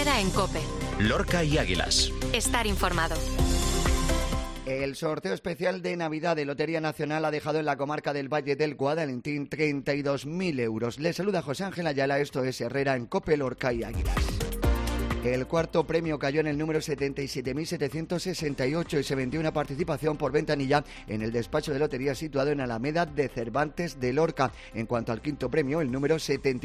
Herrera en COPE. Lorca y Águilas. Estar informado. El sorteo especial de Navidad de Lotería Nacional ha dejado en la comarca del Valle del Guadalentín 32.000 euros. Les saluda José Ángel Ayala, esto es Herrera en COPE, Lorca y Águilas. El cuarto premio cayó en el número 77.768 y se vendió una participación por ventanilla en el despacho de lotería situado en Alameda de Cervantes de Lorca. En cuanto al quinto premio, el número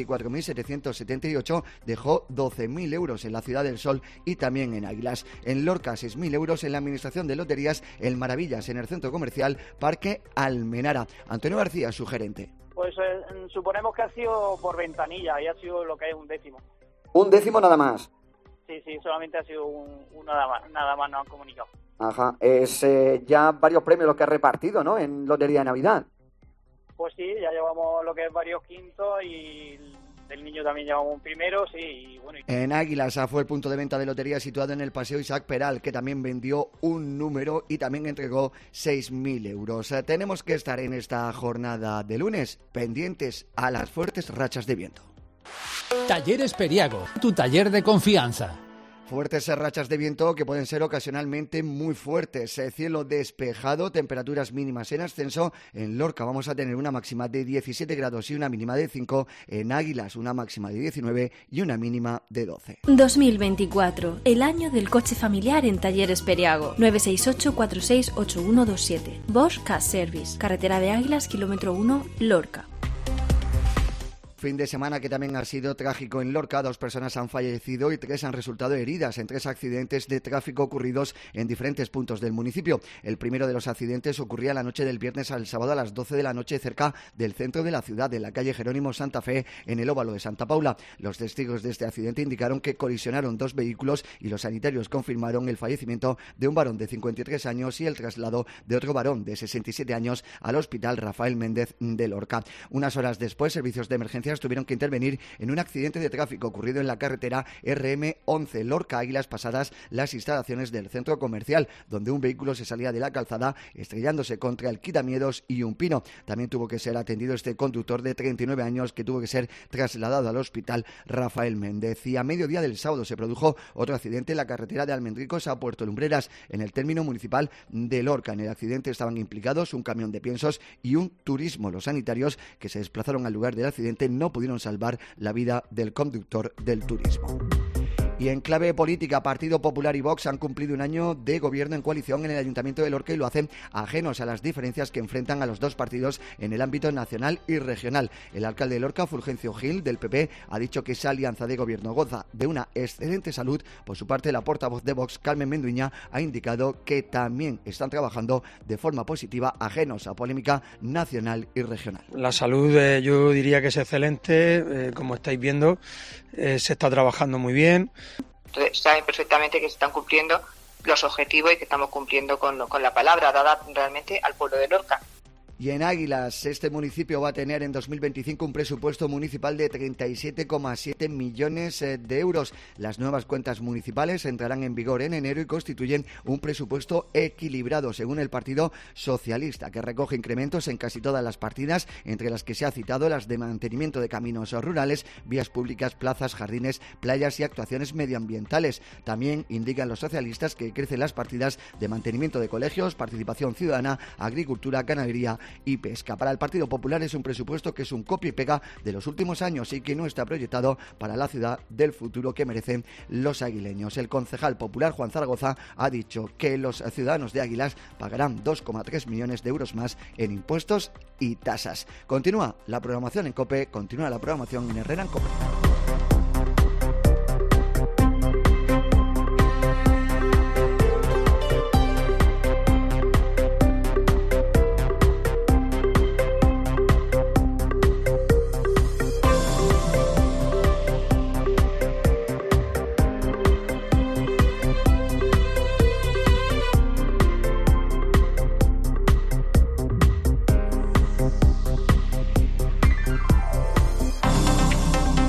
74.778 dejó 12.000 euros en la Ciudad del Sol y también en Águilas. En Lorca, 6.000 euros en la Administración de Loterías, el Maravillas en el Centro Comercial Parque Almenara. Antonio García, su gerente. Pues suponemos que ha sido por ventanilla y ha sido lo que es un décimo. ¿Un décimo nada más? Sí, solamente ha sido nada más nos han comunicado. Ajá, es ya varios premios los que ha repartido, ¿no?, en Lotería de Navidad. Pues sí, ya llevamos lo que es varios quintos y del niño también llevamos un primero, sí. Y bueno. En Águilas fue el punto de venta de lotería situado en el Paseo Isaac Peral, que también vendió un número y también entregó 6.000 euros. Tenemos que estar en esta jornada de lunes pendientes a las fuertes rachas de viento. Talleres Periago, tu taller de confianza. Fuertes rachas de viento que pueden ser ocasionalmente muy fuertes. Cielo despejado, temperaturas mínimas en ascenso. En Lorca vamos a tener una máxima de 17 grados y una mínima de 5. En Águilas una máxima de 19 y una mínima de 12. 2024, el año del coche familiar en Talleres Periago. 968468127. Bosch Car Service, carretera de Águilas, kilómetro 1, Lorca. Fin de semana que también ha sido trágico en Lorca. 2 personas han fallecido y 3 han resultado heridas en 3 accidentes de tráfico ocurridos en diferentes puntos del municipio. El primero de los accidentes ocurría la noche del viernes al sábado a las 12 de la noche cerca del centro de la ciudad, en la calle Jerónimo Santa Fe, en el óvalo de Santa Paula. Los testigos de este accidente indicaron que colisionaron 2 vehículos y los sanitarios confirmaron el fallecimiento de un varón de 53 años y el traslado de otro varón de 67 años al Hospital Rafael Méndez de Lorca. Unas horas después, servicios de emergencia tuvieron que intervenir en un accidente de tráfico ocurrido en la carretera RM11 Lorca Águilas, pasadas las instalaciones del centro comercial, donde un vehículo se salía de la calzada estrellándose contra el quitamiedos y un pino. También tuvo que ser atendido este conductor de 39 años que tuvo que ser trasladado al Hospital Rafael Méndez. Y a mediodía del sábado se produjo otro accidente en la carretera de Almendricos a Puerto Lumbreras, en el término municipal de Lorca. En el accidente estaban implicados un camión de piensos y un turismo. Los sanitarios que se desplazaron al lugar del accidente no pudieron salvar la vida del conductor del turismo. Y en clave política, Partido Popular y Vox han cumplido un año de gobierno en coalición en el Ayuntamiento de Lorca y lo hacen ajenos a las diferencias que enfrentan a los dos partidos en el ámbito nacional y regional. El alcalde de Lorca, Fulgencio Gil, del PP, ha dicho que esa alianza de gobierno goza de una excelente salud. Por su parte, la portavoz de Vox, Carmen Menduña, ha indicado que también están trabajando de forma positiva, ajenos a polémica nacional y regional. La salud yo diría que es excelente, como estáis viendo, se está trabajando muy bien. Entonces, saben perfectamente que se están cumpliendo los objetivos y que estamos cumpliendo con la palabra dada realmente al pueblo de Lorca. Y en Águilas, este municipio va a tener en 2025 un presupuesto municipal de 37,7 millones de euros. Las nuevas cuentas municipales entrarán en vigor en enero y constituyen un presupuesto equilibrado, según el Partido Socialista, que recoge incrementos en casi todas las partidas, entre las que se ha citado las de mantenimiento de caminos rurales, vías públicas, plazas, jardines, playas y actuaciones medioambientales. También indican los socialistas que crecen las partidas de mantenimiento de colegios, participación ciudadana, agricultura, ganadería y pesca. Para el Partido Popular es un presupuesto que es un copia y pega de los últimos años y que no está proyectado para la ciudad del futuro que merecen los aguileños. El concejal popular Juan Zaragoza ha dicho que los ciudadanos de Águilas pagarán 2,3 millones de euros más en impuestos y tasas. Continúa la programación en COPE, continúa la programación en Herrera en COPE.